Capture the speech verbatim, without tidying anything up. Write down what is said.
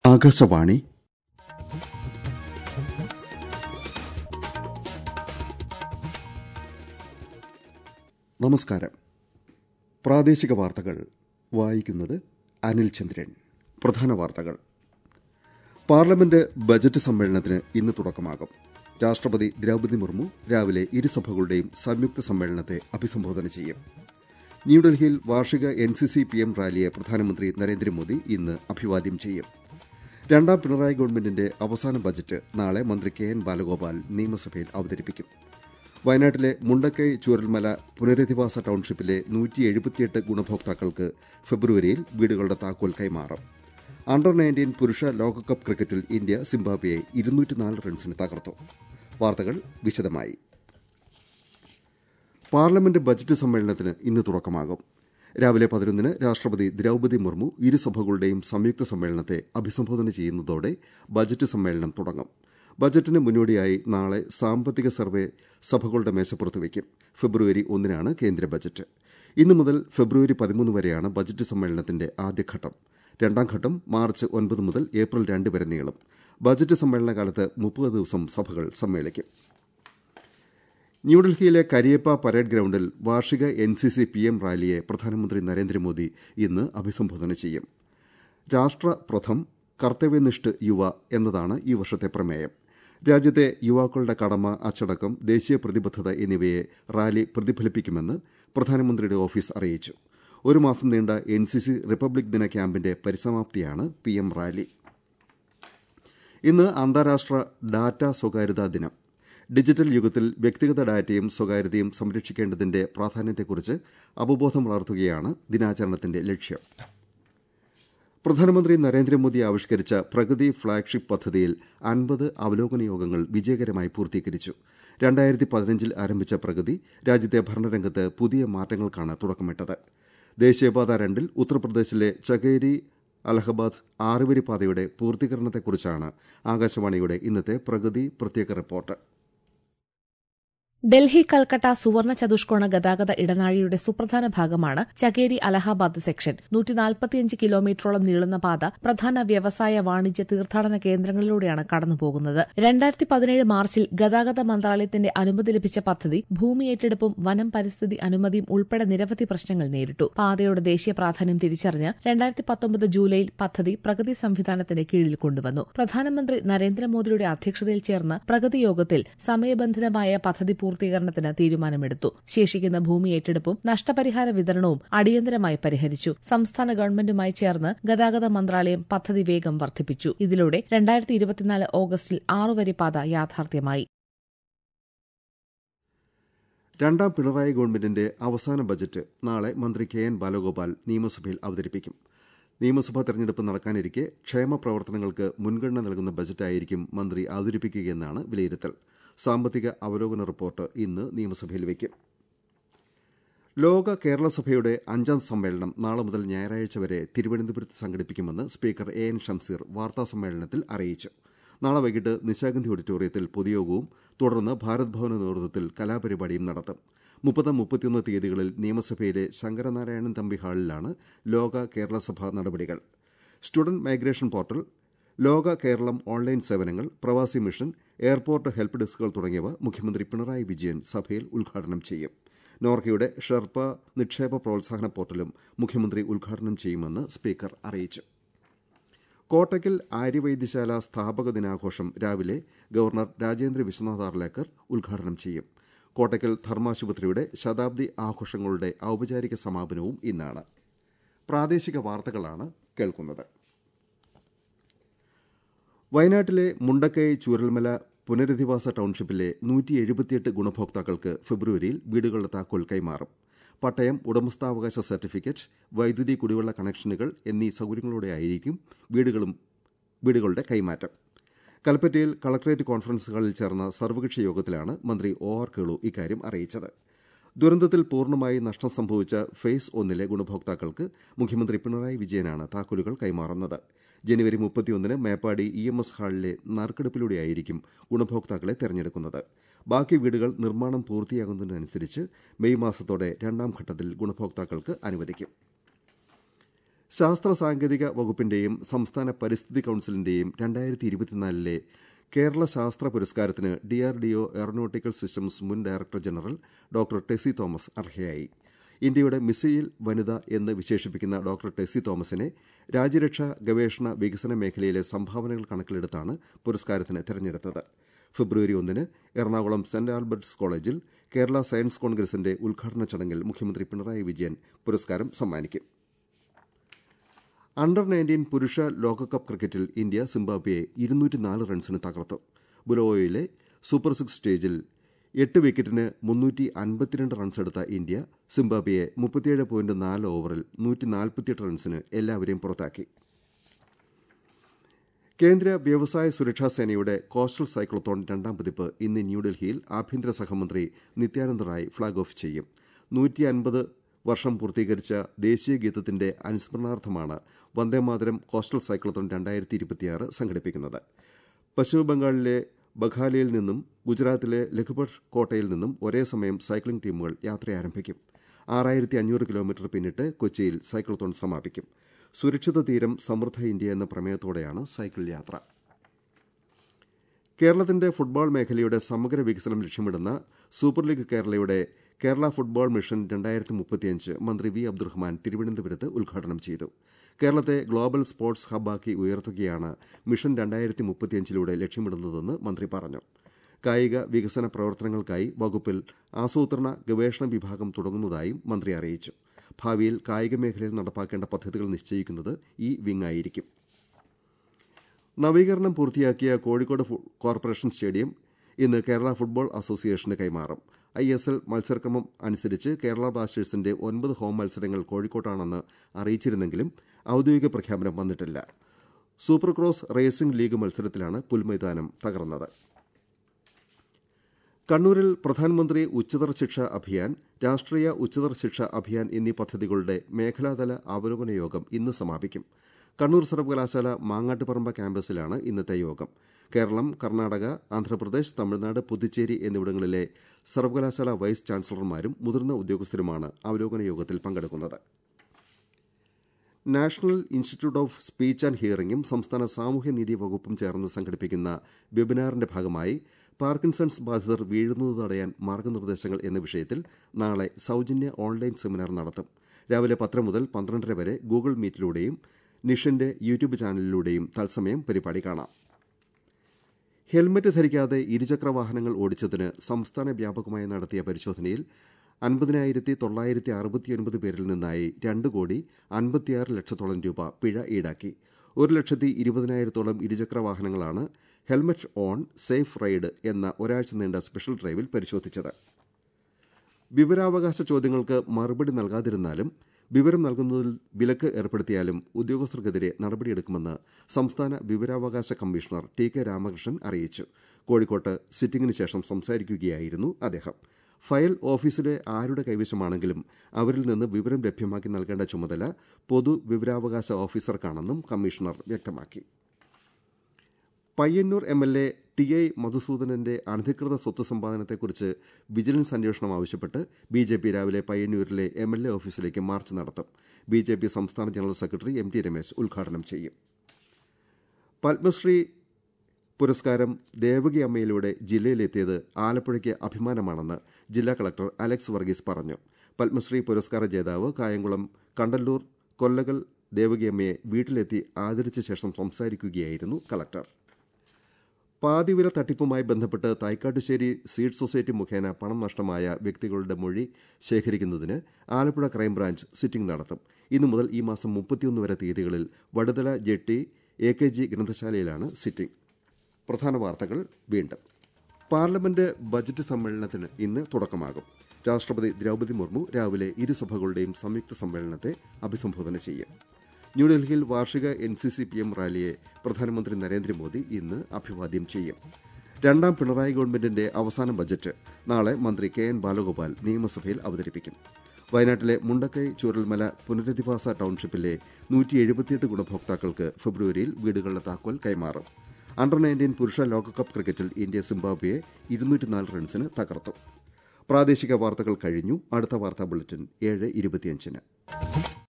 ആകാശവാണി നമസ്കാരം. പ്രാദേശിക വാർത്തകൾ വായിക്കുന്നത് അനിൽ ചന്ദ്രൻ. പ്രധാന വാർത്തകൾ. പാർലമെന്റ് ബജറ്റ് സമ്മേളനത്തിന് ഇന്ന് തുടക്കമാകും. രാഷ്ട്രപതി ദ്രൌപദി മുർമു രാവിലെ ഇരുസഭകളുടെയും സംയുക്ത സമ്മേളനത്തെ അഭിസംബോധന ചെയ്യും. ന്യൂഡൽഹിയിൽ വാർഷിക N C C P M റാലിയെ പ്രധാനമന്ത്രി നരേന്ദ്രമോദി ഇന്ന് അഭിവാദ്യം ചെയ്യും. രണ്ടാം പിണറായി ഗവൺമെന്റിന്റെ അവസാന ബജറ്റ് നാളെ മന്ത്രി കെ എൻ ബാലഗോപാൽ നിയമസഭയിൽ അവതരിപ്പിക്കും. വയനാട്ടിലെ മുണ്ടക്കൈ ചൂരൽമല പുനരധിവാസ ടൌൺഷിപ്പിലെ നൂറ്റി എഴുപത്തിയെട്ട് ഗുണഭോക്താക്കൾക്ക് ഫെബ്രുവരിയിൽ വീടുകളുടെ താക്കോൽ കൈമാറും. അണ്ടർ നയൻറ്റീൻ പുരുഷ ലോകകപ്പ് ക്രിക്കറ്റിൽ ഇന്ത്യ സിംബാബ്വെയെ ഇരുന്നൂറ്റിനാല് റൺസിന് തകർത്തു. വാർത്തകൾ വിശദമായി. പാർലമെന്റ് ബജറ്റ് സമ്മേളനത്തിന് ഇന്ന് തുടക്കമാകും. രാവിലെ പതിനൊന്നിന് രാഷ്ട്രപതി ദ്രൌപദി മുർമു ഇരുസഭകളുടെയും സംയുക്ത സമ്മേളനത്തെ അഭിസംബോധന ചെയ്യുന്നതോടെ ബജറ്റ് സമ്മേളനം തുടങ്ങും. ബജറ്റിന് മുന്നോടിയായി നാളെ സാമ്പത്തിക സർവേ സഭകളുടെ മേശപ്പുറത്ത് വയ്ക്കും. ഫെബ്രുവരി ഒന്നിനാണ് കേന്ദ്ര ബജറ്റ്. ഇന്നു മുതൽ ഫെബ്രുവരി പതിമൂന്ന് വരെയാണ് ബജറ്റ് സമ്മേളനത്തിന്റെ ആദ്യഘട്ടം. രണ്ടാം ഘട്ടം മാർച്ച് ഒൻപത് മുതൽ ഏപ്രിൽ രണ്ട് വരെ നീളും. ബജറ്റ് സമ്മേളനകാലത്ത് മുപ്പത് ദിവസം സഭകൾ സമ്മേളിക്കും. ന്യൂഡൽഹിയിലെ കരിയപ്പ പരേഡ് ഗ്രൌണ്ടിൽ വാർഷിക N C C P M റാലിയെ പ്രധാനമന്ത്രി നരേന്ദ്രമോദി ഇന്ന് അഭിസംബോധന ചെയ്യും. രാഷ്ട്രപ്രഥം കർത്തവ്യനിഷ്ഠ് യുവ എന്നതാണ് ഈ വർഷത്തെ പ്രമേയം. രാജ്യത്തെ യുവാക്കളുടെ കടമ, അച്ചടക്കം, ദേശീയ പ്രതിബദ്ധത എന്നിവയെ റാലി പ്രതിഫലിപ്പിക്കുമെന്ന് പ്രധാനമന്ത്രിയുടെ ഓഫീസ് അറിയിച്ചു. ഒരു മാസം നീണ്ട എൻ സി സി റിപ്പബ്ലിക് ദിന ക്യാമ്പിന്റെ പരിസമാപ്തിയാണ് പി എം റാലി. ഇന്ന് അന്താരാഷ്ട്ര ഡാറ്റ സ്വകാര്യതാ ദിനം. ഡിജിറ്റൽ യുഗത്തിൽ വ്യക്തിഗത ഡാറ്റയും സ്വകാര്യതയും സംരക്ഷിക്കേണ്ടതിന്റെ പ്രാധാന്യത്തെക്കുറിച്ച് അവബോധം വളർത്തുകയാണ് ദിനാചരണത്തിന്റെ ലക്ഷ്യം. പ്രധാനമന്ത്രി നരേന്ദ്രമോദി ആവിഷ്കരിച്ച പ്രഗതി ഫ്ളാഗ്ഷിപ്പ് പദ്ധതിയിൽ അൻപത് അവലോകന യോഗങ്ങൾ വിജയകരമായി പൂർത്തീകരിച്ചു. രണ്ടായിരത്തി പതിനഞ്ചിൽ ആരംഭിച്ച പ്രഗതി രാജ്യത്തെ ഭരണരംഗത്ത് പുതിയ മാറ്റങ്ങൾക്കാണ് തുടക്കമിട്ടത്. ദേശീയപാത രണ്ടിൽ ഉത്തർപ്രദേശിലെ ചകേരി അലഹബാദ് ആറുവരിപ്പാതയുടെ പൂർത്തീകരണത്തെക്കുറിച്ചാണ് ആകാശവാണിയുടെ ഇന്നത്തെ പ്രഗതി പ്രത്യേക റിപ്പോർട്ട്. ഡൽഹി കൽക്കട്ട സുവർണ ചതുഷ്കോണ ഗതാഗത ഇടനാഴിയുടെ സുപ്രധാന ഭാഗമാണ് ചകേരി അലഹാബാദ് സെക്ഷൻ. നൂറ്റിനാൽപ്പത്തിയഞ്ച് കിലോമീറ്ററോളം നീളുന്ന പാത പ്രധാന വ്യവസായ, വാണിജ്യ, തീർത്ഥാടന കേന്ദ്രങ്ങളിലൂടെയാണ് കടന്നുപോകുന്നത്. രണ്ടായിരത്തി പതിനേഴ് മാർച്ചിൽ ഗതാഗത മന്ത്രാലയത്തിന്റെ അനുമതി ലഭിച്ച പദ്ധതി ഭൂമി ഏറ്റെടുപ്പും വനം പരിസ്ഥിതി അനുമതിയും ഉൾപ്പെടെ നിരവധി പ്രശ്നങ്ങൾ നേരിട്ടു. പാതയുടെ ദേശീയ പ്രാധാന്യം തിരിച്ചറിഞ്ഞ് രണ്ടായിരത്തി പത്തൊമ്പത് ജൂലൈയിൽ പദ്ധതി പ്രഗതി സംവിധാനത്തിന്റെ കീഴിൽ കൊണ്ടുവന്നു. പ്രധാനമന്ത്രി നരേന്ദ്രമോദിയുടെ അധ്യക്ഷതയിൽ ചേർന്ന പ്രഗതി യോഗത്തിൽ സമയബന്ധിതമായ പദ്ധതി പൂർത്തീകരണത്തിന് തീരുമാനമെടുത്തു. ശേഷിക്കുന്ന ഭൂമി ഏറ്റെടുപ്പും നഷ്ടപരിഹാര വിതരണവും അടിയന്തരമായി പരിഹരിച്ചു. സംസ്ഥാന ഗവൺമെന്റുമായി ചേർന്ന് ഗതാഗത മന്ത്രാലയം പദ്ധതി വേഗം വർദ്ധിപ്പിച്ചു. ഇതിലൂടെ രണ്ടായിരത്തി ഇരുപത്തിനാല് ഓഗസ്റ്റിൽ ആറുവരി പാത യാഥാർത്ഥ്യമായി. രണ്ടാം പിണറായി ഗവൺമെന്റിന്റെ അവസാന ബജറ്റ് നാളെ മന്ത്രി കെ എൻ ബാലഗോപാൽ നിയമസഭയിൽ അവതരിപ്പിക്കും. നിയമസഭാ തെരഞ്ഞെടുപ്പ് നടക്കാനിരിക്കെ ക്ഷേമ പ്രവർത്തനങ്ങൾക്ക് മുൻഗണന നൽകുന്ന ബജറ്റായിരിക്കും മന്ത്രി അവതരിപ്പിക്കുകയെന്നാണ് വിലയിരുത്തൽ. സാമ്പത്തിക അവലോകന റിപ്പോർട്ട് ഇന്ന് നിയമസഭയിൽ വയ്ക്കും. ലോക കേരള സഭയുടെ അഞ്ചാം സമ്മേളനം നാളെ മുതൽ ഞായറാഴ്ച വരെ തിരുവനന്തപുരത്ത് സംഘടിപ്പിക്കുമെന്ന് സ്പീക്കർ എ എൻ ഷംസീർ വാർത്താസമ്മേളനത്തിൽ അറിയിച്ചു. നാളെ വൈകിട്ട് നിശാഗന്ധി ഓഡിറ്റോറിയത്തിൽ പൊതുയോഗവും തുടർന്ന് ഭാരത് ഭവന് നേതൃത്വത്തിൽ കലാപരിപാടിയും നടത്തും. മുപ്പത് മുപ്പത്തിയൊന്ന് തീയതികളിൽ നിയമസഭയിലെ ശങ്കരനാരായണൻ തമ്പി ഹാളിലാണ് ലോക കേരള സഭ നടപടികൾ. സ്റ്റുഡന്റ് മൈഗ്രേഷൻ പോർട്ടൽ, ലോക കേരളം ഓൺലൈൻ സേവനങ്ങൾ, പ്രവാസി മിഷൻ, എയർപോർട്ട് ഹെൽപ്പ് ഡെസ്കുകൾ തുടങ്ങിയവ മുഖ്യമന്ത്രി പിണറായി വിജയൻ സഭയിൽ ഉദ്ഘാടനം ചെയ്യും. നോർക്കയുടെ ഷെർപ്പ നിക്ഷേപ പ്രോത്സാഹന പോർട്ടലും മുഖ്യമന്ത്രി ഉദ്ഘാടനം ചെയ്യുമെന്ന് സ്പീക്കർ അറിയിച്ചു. കോട്ടയ്ക്കൽ ആര്യവൈദ്യശാല സ്ഥാപക ദിനാഘോഷം രാവിലെ ഗവർണർ രാജേന്ദ്ര വിശ്വനാഥ് ആർലേക്കർ ഉദ്ഘാടനം ചെയ്യും. കോട്ടയ്ക്കൽ ധർമാശുപത്രിയുടെ ശതാബ്ദി ആഘോഷങ്ങളുടെ ഔപചാരിക സമാപനവും ഇന്നാണ്. പ്രാദേശിക വാർത്തകളാണ് കേൾക്കുന്നത്. വയനാട്ടിലെ മുണ്ടക്കൈ ചൂരൽമല പുനരധിവാസ ടൌൺഷിപ്പിലെ നൂറ്റി എഴുപത്തിയെട്ട് ഗുണഭോക്താക്കൾക്ക് ഫെബ്രുവരിയിൽ വീടുകളുടെ താക്കോൽ കൈമാറും. പട്ടയം, ഉടമസ്ഥാവകാശ സർട്ടിഫിക്കറ്റ്, വൈദ്യുതി, കുടിവെള്ള കണക്ഷനുകൾ എന്നീ സൌകര്യങ്ങളോടെയായിരിക്കും വീടുകളും വീടുകളുടെ കൈമാറ്റം. കൽപ്പറ്റയിൽ കളക്ടറേറ്റ് കോൺഫറൻസ് ഹാളിൽ ചേർന്ന സർവകക്ഷി യോഗത്തിലാണ് മന്ത്രി ഒ ആർ കേളു ഇക്കാര്യം അറിയിച്ചത്. ദുരന്തത്തിൽ പൂർണ്ണമായി നഷ്ടം സംഭവിച്ച ഫേസ് ഒന്നിലെ ഗുണഭോക്താക്കൾക്ക് മുഖ്യമന്ത്രി പിണറായി വിജയനാണ് താക്കോലുകൾ കൈമാറുന്നത്. ജനുവരി മുപ്പത്തിയൊന്നിന് മേപ്പാടി ഇ എം എസ് ഹാളിലെ നറുക്കെടുപ്പിലൂടെയായിരിക്കും ഗുണഭോക്താക്കളെ തെരഞ്ഞെടുക്കുന്നത്. ബാക്കി വീടുകൾ നിർമ്മാണം പൂർത്തിയാകുന്നതിനനുസരിച്ച് മെയ് മാസത്തോടെ രണ്ടാം ഘട്ടത്തിൽ ഗുണഭോക്താക്കൾക്ക് അനുവദിക്കും. ശാസ്ത്ര സാങ്കേതിക വകുപ്പിന്റെയും സംസ്ഥാന പരിസ്ഥിതി കൌൺസിലിന്റെയും രണ്ടായിരത്തി ഇരുപത്തിനാലിലെ കേരള ശാസ്ത്ര പുരസ്കാരത്തിന് ഡിആർഡിഒ എയറോനോട്ടിക്കൽ സിസ്റ്റംസ് മുൻ director general doctor Tessy Thomas അർഹയായി. ഇന്ത്യയുടെ മിസൈൽ വനിത എന്ന് വിശേഷിപ്പിക്കുന്ന ഡോക്ടർ ടെസി തോമസിനെ രാജ്യരക്ഷാ ഗവേഷണ വികസന മേഖലയിലെ സംഭാവനകൾ കണക്കിലെടുത്താണ് പുരസ്കാരത്തിന് തെരഞ്ഞെടുത്തത്. ഫെബ്രുവരി ഒന്നിന് എറണാകുളം സെന്റ് ആൽബർട്ട്സ് കോളേജിൽ കേരള സയൻസ് കോൺഗ്രസിന്റെ ഉദ്ഘാടന ചടങ്ങിൽ മുഖ്യമന്ത്രി പിണറായി വിജയൻ പുരസ്കാരം സമ്മാനിക്കും. അണ്ടർ നയൻറ്റീൻ പുരുഷ ലോകകപ്പ് ക്രിക്കറ്റിൽ ഇന്ത്യ സിംബാബ്വെയെ ഇരുന്നൂറ്റിനാല് റൺസിന് തകർത്തു. ബുലോയിലെ സൂപ്പർ സിക്സ് സ്റ്റേജിൽ എട്ട് വിക്കറ്റിന് മുന്നൂറ്റി അൻപത്തിരണ്ട് റൺസെടുത്ത ഇന്ത്യ സിംബാബ്വെയെ മുപ്പത്തിയേഴ് പോയിന്റ് നാല് ഓവറിൽ നൂറ്റി നാൽപ്പത്തിയെട്ട് റൺസിന് എല്ലാവരെയും പുറത്താക്കി. കേന്ദ്ര വ്യവസായ സുരക്ഷാ സേനയുടെ കോസ്റ്റൽ സൈക്ലത്തോൺ രണ്ടാം പതിപ്പ് ഇന്ന് ന്യൂഡൽഹിയിൽ ആഭ്യന്തര സഹമന്ത്രി നിത്യാനന്ദ റായ് ഫ്ളാഗ് ഓഫ് ചെയ്യും. നൂറ്റി അൻപത് വർഷം പൂർത്തീകരിച്ച ദേശീയ ഗീതത്തിന്റെ അനുസ്മരണാർത്ഥമാണ് വന്ദേമാതരം കോസ്റ്റൽ സൈക്ലത്തോൺ രണ്ടായിരത്തി ഇരുപത്തിയാറ് സംഘടിപ്പിക്കുന്നത്. പശ്ചിമബംഗാളിലെ ബഘാലയിൽ നിന്നും ഗുജറാത്തിലെ ലഖ്പത് കോട്ടയിൽ നിന്നും ഒരേ സമയം സൈക്ലിംഗ് ടീമുകൾ യാത്ര ആരംഭിക്കും. ആറായിരത്തി അഞ്ഞൂറ് കിലോമീറ്റർ പിന്നിട്ട് കൊച്ചിയിൽ സൈക്ലത്തോൺ സമാപിക്കും. സുരക്ഷിത തീരം സമൃദ്ധ ഇന്ത്യ എന്ന പ്രമേയത്തോടെയാണ് സൈക്കിൾ യാത്ര. കേരളത്തിന്റെ ഫുട്ബോൾ മേഖലയുടെ സമഗ്ര വികസനം ലക്ഷ്യമിടുന്ന സൂപ്പർ ലീഗ് കേരളയുടെ കേരള ഫുട്ബോൾ മിഷൻ രണ്ടായിരത്തി മുപ്പത്തിയഞ്ച് മന്ത്രി വി അബ്ദുറഹ്മാൻ തിരുവനന്തപുരത്ത് ഉദ്ഘാടനം ചെയ്തു. കേരളത്തെ ഗ്ലോബൽ സ്പോർട്സ് ഹബ്ബാക്കി ഉയർത്തുകയാണ് മിഷൻ രണ്ടായിരത്തി മുപ്പത്തിയഞ്ചിലൂടെ ലക്ഷ്യമിടുന്നതെന്ന് മന്ത്രി പറഞ്ഞു. കായിക വികസന പ്രവർത്തനങ്ങൾക്കായി വകുപ്പിൽ ആസൂത്രണ ഗവേഷണ വിഭാഗം തുടങ്ങുന്നതായും മന്ത്രി അറിയിച്ചു. ഭാവിയിൽ കായിക മേഖലയിൽ നടപ്പാക്കേണ്ട പദ്ധതികൾ നിശ്ചയിക്കുന്നത് ഈ വിങ്ങായിരിക്കും. നവീകരണം പൂർത്തിയാക്കിയ കോഴിക്കോട് കോർപ്പറേഷൻ സ്റ്റേഡിയം ഇന്ന് കേരള ഫുട്ബോൾ അസോസിയേഷന് കൈമാറും. ഐ എസ് എൽ മത്സരക്രമം അനുസരിച്ച് കേരള ബ്ലാസ്റ്റേഴ്സിന്റെ ഒൻപത് ഹോം മത്സരങ്ങൾ കോഴിക്കോട്ടാണെന്ന് അറിയിച്ചിരുന്നെങ്കിലും ഔദ്യോഗിക പ്രഖ്യാപനം വന്നിട്ടില്ല. സൂപ്പർ ക്രോസ് റേസിംഗ് ലീഗ് മത്സരത്തിലാണ് പുൽമൈതാനം തകർന്നത്. കണ്ണൂരിൽ പ്രധാനമന്ത്രി ഉച്ചതർ ശിക്ഷ അഭിയാൻ, രാഷ്ട്രീയ ഉച്ചതർ ശിക്ഷ അഭിയാൻ എന്നീ പദ്ധതികളുടെ മേഖലാതല അവലോകന യോഗം ഇന്ന് സമാപിക്കും. കണ്ണൂർ സർവകലാശാല മാങ്ങാട്ടുപറമ്പ ക്യാമ്പസിലാണ് ഇന്നത്തെ യോഗം. കേരളം, കർണാടക, ആന്ധ്രാപ്രദേശ്, തമിഴ്നാട്, പുതുച്ചേരി എന്നിവിടങ്ങളിലെ സർവകലാശാല വൈസ് ചാൻസലർമാരും മുതിർന്ന ഉദ്യോഗസ്ഥരുമാണ് അവലോകന യോഗത്തിൽ പങ്കെടുക്കുന്നത്. National institute of speech and ഹിയറിംഗും സംസ്ഥാന സാമൂഹ്യനീതി വകുപ്പും ചേർന്ന് സംഘടിപ്പിക്കുന്ന വെബിനാറിന്റെ ഭാഗമായി പാർക്കിൻസൺസ് ബാധിതർ വീഴുന്നത് തടയാൻ മാർഗനിർദ്ദേശങ്ങൾ എന്ന വിഷയത്തിൽ നാളെ സൌജന്യ ഓൺലൈൻ സെമിനാർ നടത്തും. രാവിലെ പത്ത് മുതൽ പന്ത്രണ്ടര വരെ ഗൂഗിൾ മീറ്റിലൂടെയും നിഷിന്റെ യൂട്യൂബ് ചാനലിലൂടെയും തത്സമയം പരിപാടി കാണാം. ഹെൽമറ്റ് ധരിക്കാതെ ഇരുചക്ര വാഹനങ്ങൾ ഓടിച്ചതിന് സംസ്ഥാന വ്യാപകമായി നടത്തിയ പരിശോധനയിൽ അൻപതിനായിരത്തി തൊള്ളായിരത്തി അറുപത്തിയൊൻപത് പേരിൽ നിന്നായി രണ്ട് കോടി അൻപത്തിയാറ് ലക്ഷത്തോളം രൂപ പിഴ ഈടാക്കി. ഒരു ലക്ഷത്തി ഇരുപതിനായിരത്തോളം ഇരുചക്ര വാഹനങ്ങളാണ് ഹെൽമറ്റ് ഓൺ സേഫ് റൈഡ് എന്ന ഒരാഴ്ച നീണ്ട സ്പെഷ്യൽ ഡ്രൈവിൽ പരിശോധിച്ചത്. വിവരാവകാശ ചോദ്യങ്ങൾക്ക് മറുപടി നൽകാതിരുന്നാലും വിവരം നൽകുന്നതിൽ വിലക്ക് ഏർപ്പെടുത്തിയാലും ഉദ്യോഗസ്ഥർക്കെതിരെ നടപടിയെടുക്കുമെന്ന് സംസ്ഥാന വിവരാവകാശ കമ്മീഷണർ ടി കെ രാമകൃഷ്ണൻ അറിയിച്ചു. കോഴിക്കോട്ട് സിറ്റിംഗിന് ശേഷം സംസാരിക്കുകയായിരുന്നു അദ്ദേഹം. ഫയൽ ഓഫീസിലെ ആരുടെ കൈവശമാണെങ്കിലും അവരിൽ നിന്ന് വിവരം ലഭ്യമാക്കി നൽകേണ്ട ചുമതല പൊതു വിവരാവകാശ ഓഫീസർക്കാണെന്നും കമ്മീഷണർ വ്യക്തമാക്കി. Payyanur M L A T I മധുസൂദനന്റെ അനധികൃത സ്വത്ത് സമ്പാദനത്തെക്കുറിച്ച് വിജിലൻസ് അന്വേഷണം ആവശ്യപ്പെട്ട് ബി ജെ പി രാവിലെ പയ്യന്നൂരിലെ എം എൽ എ ഓഫീസിലേക്ക് മാർച്ച് നടത്തും. ബി ജെ പി സംസ്ഥാന general secretary M T Ramesh ഉദ്ഘാടനം ചെയ്യും. പത്മശ്രീ പുരസ്കാരം ദേവകി അമ്മയിലൂടെ ജില്ലയിലെത്തിയത് ആലപ്പുഴയ്ക്ക് അഭിമാനമാണെന്ന് ജില്ലാ കളക്ടർ അലക്സ് വർഗീസ് പറഞ്ഞു. പത്മശ്രീ പുരസ്കാര ജേതാവ് കായംകുളം കണ്ടല്ലൂർ കൊല്ലകൽ ദേവകിയമ്മയെ വീട്ടിലെത്തി ആദരിച്ച ശേഷം സംസാരിക്കുകയായിരുന്നു കളക്ടർ. പാതിവില തട്ടിപ്പുമായി ബന്ധപ്പെട്ട് തൈക്കാട്ടുശ്ശേരി സീഡ് സൊസൈറ്റി മുഖേന പണം നഷ്ടമായ വ്യക്തികളുടെ മൊഴി ശേഖരിക്കുന്നതിന് ആലപ്പുഴ ക്രൈംബ്രാഞ്ച് സിറ്റിംഗ് നടത്തും. ഇന്നു മുതൽ ഈ മാസം മുപ്പത്തിയൊന്ന് വരെ തീയതികളിൽ Vaduthala jetty A K G ഗ്രന്ഥശാലയിലാണ് സിറ്റിംഗ്. പ്രധാന വാർത്തകൾ വീണ്ടും. പാർലമെന്റ് ബജറ്റ് സമ്മേളനത്തിന് ഇന്ന് തുടക്കമാകും. രാഷ്ട്രപതി ദ്രൌപദി മുർമു രാവിലെ ഇരുസഭകളുടെയും സംയുക്ത സമ്മേളനത്തെ അഭിസംബോധന ചെയ്യും. ന്യൂഡൽഹിയിൽ വാർഷിക N C C P M റാലിയെ പ്രധാനമന്ത്രി നരേന്ദ്രമോദി ഇന്ന് അഭിവാദ്യം ചെയ്യും. രണ്ടാം പിണറായി ഗവൺമെന്റിന്റെ അവസാന ബജറ്റ് നാളെ മന്ത്രി കെ എൻ ബാലഗോപാൽ നിയമസഭയിൽ അവതരിപ്പിക്കും. വയനാട്ടിലെ മുണ്ടക്കൈ ചൂരൽമല പുനരധിവാസ ടൌൺഷിപ്പിലെ നൂറ്റി എഴുപത്തിയെട്ട് ഗുണഭോക്താക്കൾക്ക് ഫെബ്രുവരിയിൽ വീടുകളുടെ താക്കോൽ കൈമാറും. അണ്ടർ നയൻറ്റീൻ പുരുഷ ലോകകപ്പ് ക്രിക്കറ്റിൽ ഇന്ത്യ സിംബാബ്വെയെ ഇരുന്നൂറ്റിനാല് റൺസിന് തകർത്തു. പ്രാദേശിക വാർത്തകൾ കഴിഞ്ഞു. അടുത്ത വാർത്താ ബുള്ളറ്റിൻ ഏഴ് ഇരുപത്തിയഞ്ചിന്.